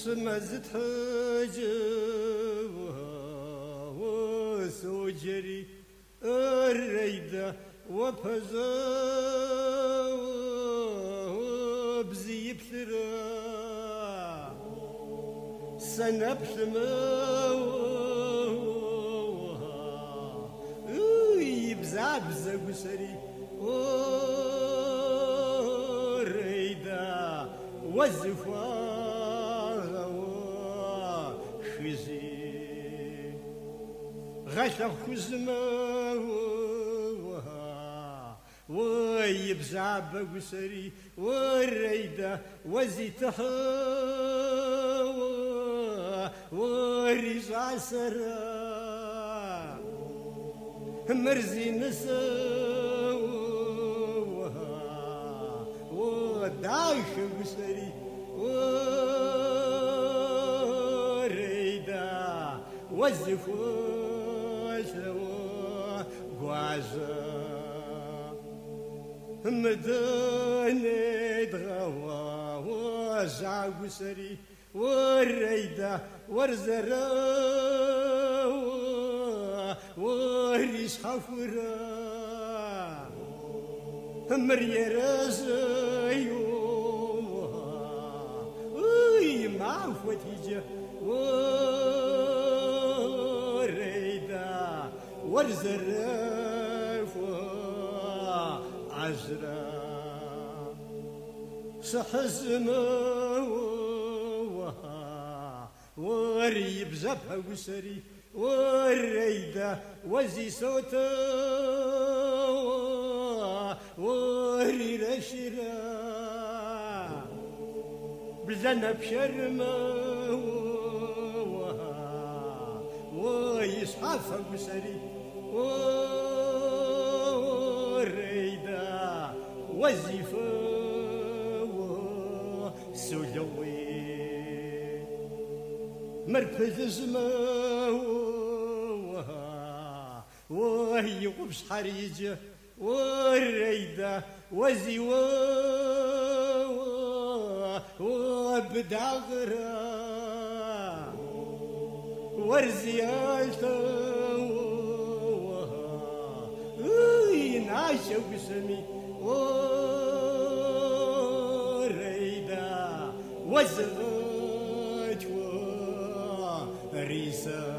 سمزت حجب وسوجري الريدة وبهزا وبزي بثرا سنبثما يبزع بزا قسري الريدة والزفا غث خزما ويبزع بقسري والريدة وزيتها ورجع سرا مرزي نسوها ودايش قسري والريدة والزفوف غوازا مدني دغوا وزع قسري والريدة ورزرا وريش حفرا مريرا زيوها مع فتيجة والزراف عزرا سحزما وريب زبها وسري والريدة وزي صوتا وري رشرا بزنب شرما ويصحف وسري والريدة وزيفة وسلوي مركز زما وهي قبس حريجة والريدة وزيوة وبدغرة ورزيالته ناشا وسمي وريدا وزغت وريسا